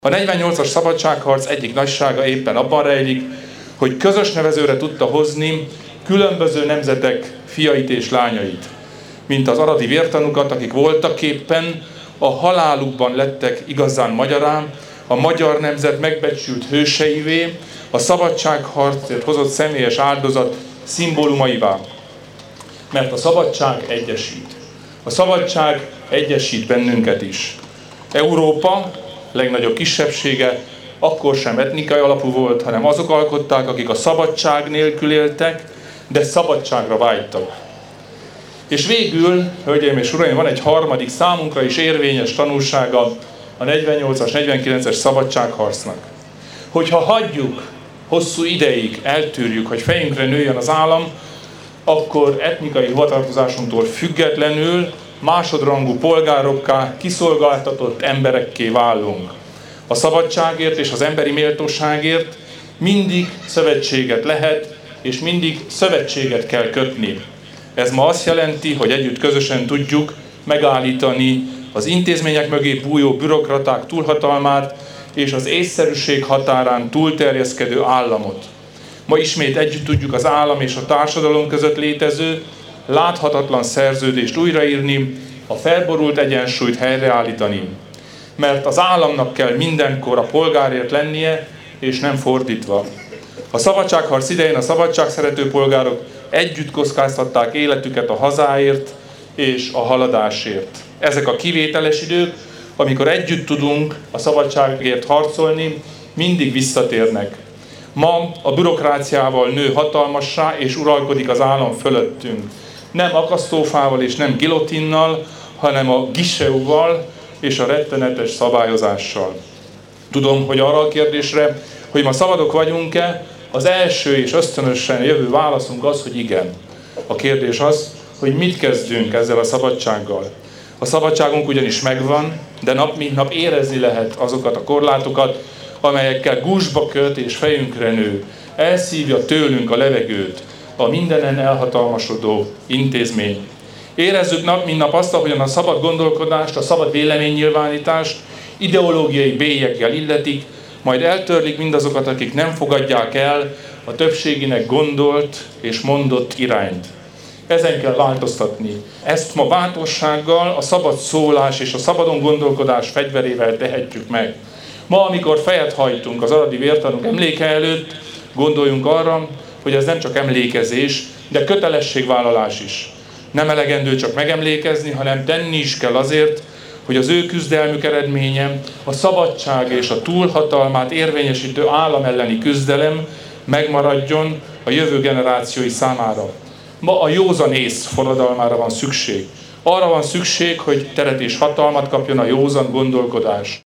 A 48-as szabadságharc egyik nagysága éppen abban rejlik, hogy közös nevezőre tudta hozni különböző nemzetek fiait és lányait, mint az aradi vértanukat, akik voltaképpen a halálukban lettek igazán magyarán, a magyar nemzet megbecsült hőseivé, a szabadságharcért hozott személyes áldozat szimbólumaivá. Mert a szabadság egyesít. A szabadság egyesít bennünket is. Európa legnagyobb kisebbsége akkor sem etnikai alapú volt, hanem azok alkották, akik a szabadság nélkül éltek, de szabadságra vágytak. És végül, hölgyeim és uraim, van egy harmadik számunkra is érvényes tanulsága a 48-as, 49-es szabadságharcnak. Hogyha hagyjuk hosszú ideig, eltűrjük, hogy fejünkre nőjön az állam, akkor etnikai hovatartozásunktól függetlenül másodrangú polgárokká, kiszolgáltatott emberekké válunk. A szabadságért és az emberi méltóságért mindig szövetséget lehet, és mindig szövetséget kell kötni. Ez ma azt jelenti, hogy együtt közösen tudjuk megállítani az intézmények mögé bújó bürokraták túlhatalmát és az észszerűség határán túlterjeszkedő államot. Ma ismét együtt tudjuk az állam és a társadalom között létező, láthatatlan szerződést újraírni, a felborult egyensúlyt helyreállítani. Mert az államnak kell mindenkor a polgárért lennie, és nem fordítva. A szabadságharc idején a szabadságszerető polgárok együtt kockáztatták életüket a hazáért és a haladásért. Ezek a kivételes idők, amikor együtt tudunk a szabadságért harcolni, mindig visszatérnek. Ma a bürokráciával nő hatalmassá, és uralkodik az állam fölöttünk. Nem akasztófával és nem gilotinnal, hanem a guicheuval és a rettenetes szabályozással. Tudom, hogy arra a kérdésre, hogy ma szabadok vagyunk-e, az első és ösztönösen jövő válaszunk az, hogy igen. A kérdés az, hogy mit kezdünk ezzel a szabadsággal. A szabadságunk ugyanis megvan, de nap mint nap érezni lehet azokat a korlátokat, amelyekkel gúzsba köt és fejünkre nő, elszívja tőlünk a levegőt, a mindenen elhatalmasodó intézmény. Érezzük nap mint nap azt, ahogyan a szabad gondolkodást, a szabad véleménynyilvánítást ideológiai bélyeggel illetik, majd eltörlik mindazokat, akik nem fogadják el a többségének gondolt és mondott irányt. Ezen kell változtatni. Ezt ma bátorsággal, a szabad szólás és a szabadon gondolkodás fegyverével tehetjük meg. Ma, amikor fejet hajtunk az aradi vértanúk emléke előtt, gondoljunk arra, hogy ez nem csak emlékezés, de kötelességvállalás is. Nem elegendő csak megemlékezni, hanem tenni is kell azért, hogy az ő küzdelmük eredménye, a szabadság és a túlhatalmát érvényesítő állam elleni küzdelem megmaradjon a jövő generációi számára. Ma a józan ész forradalmára van szükség. Arra van szükség, hogy teret és hatalmat kapjon a józan gondolkodás.